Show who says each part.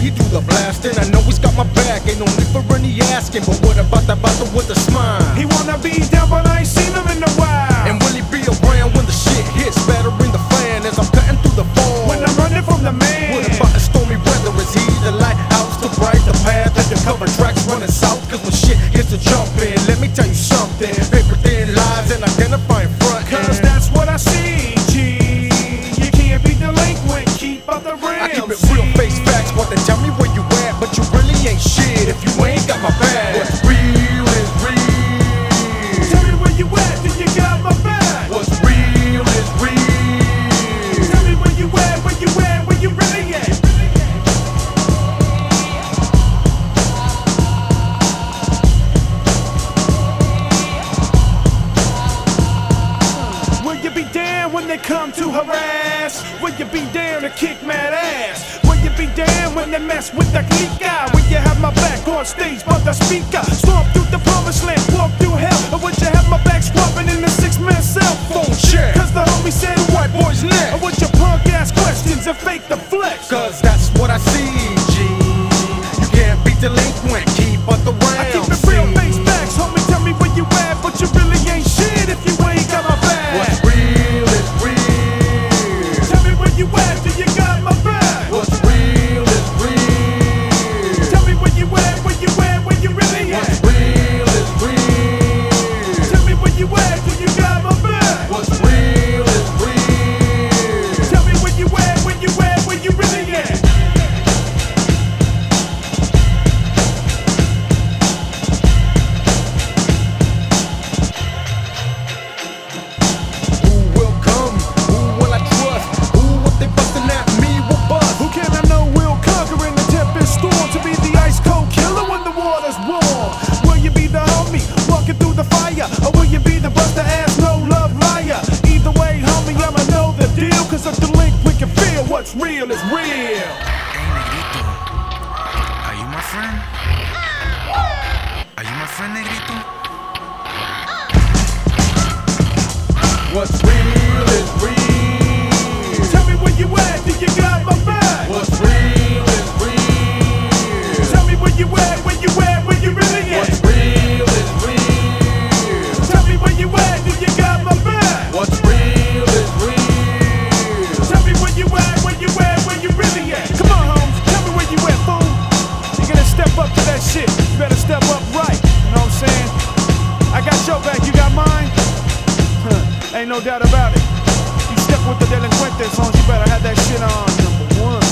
Speaker 1: he do the blasting. I know he's got my back, ain't no need for any asking. But what about that bottle with a smile?
Speaker 2: He wanna be down, but I ain't seen him in a while.
Speaker 1: And will he be around when the shit hits? Battering the fan as I'm cutting through the phone.
Speaker 2: When I'm running from the man.
Speaker 1: What about the stormy weather? Is he the lighthouse to bright the path that the cover tracks running south? Cause when shit gets to jumping, let me tell you something. Paper thin lies and identifying front.
Speaker 2: Cause that's what I see, G. You can't be delinquent, keep up the real.
Speaker 1: I keep it real, face facts. Want to tell me where you at, but you really ain't shit if you ain't got my back. What's real is real.
Speaker 2: Tell me where you at, do you got my back?
Speaker 1: What's real is real.
Speaker 2: Tell me where you at, where you at, where you really at? Will you be down when they come to harass? Will you be down to kick mad ass? Will you be down when they mess with the clique guy? Will you have my back on stage by the speaker? Storm through the promised land, walk through hell. Or would you have my back squabbling in the 6-man cell phone
Speaker 1: check?
Speaker 2: Cause the homie said
Speaker 1: White boy's neck.
Speaker 2: or would you punk ass questions and fake the flex?
Speaker 1: Cause that's what I see, G. You can't be delinquent, keep up the round.
Speaker 2: I keep it real, face facts, homie, tell me where you at. But you really ain't shit if you ain't got my back.
Speaker 1: What's real is real.
Speaker 2: Tell me where you at, do you got my back?
Speaker 1: What's real is real.
Speaker 2: Tell me where you at, where you at, where you really at?
Speaker 1: What's real is real.
Speaker 2: Tell me where you at, do you got my back?
Speaker 1: What's real is real.
Speaker 2: Tell me where you at, where you at, where you really at?
Speaker 1: Who will come? Who will I trust? Who, what they bustin' at me, will bust?
Speaker 2: Who can I know will conquer in the tempest storm? To be the ice cold killer when the water's warm? Will you be the homie walking through the fire? Or will you be the buster ass no love liar? Either way, homie, I'ma know the deal. Cause a delinquent can feel what's real is real.
Speaker 3: Hey, Negrito, are you my friend? Are you my friend, Negrito?
Speaker 1: What's real is real.
Speaker 2: Tell me where you at, do you got my back?
Speaker 1: What's real is real.
Speaker 2: Tell me where you at, where you at, where you really at?
Speaker 1: What's real is real.
Speaker 2: Tell me where you at, do you got my back?
Speaker 1: What's real is real.
Speaker 2: Tell me where you at, where you at, where you really at? Come on, Holmes, tell me where you at, fool. You gotta step up to that shit. You better step up right. You know what I'm saying? I got your back, you got mine? Huh, ain't no doubt about it. You step with the delinquentes, songs, you better have that shit on #1.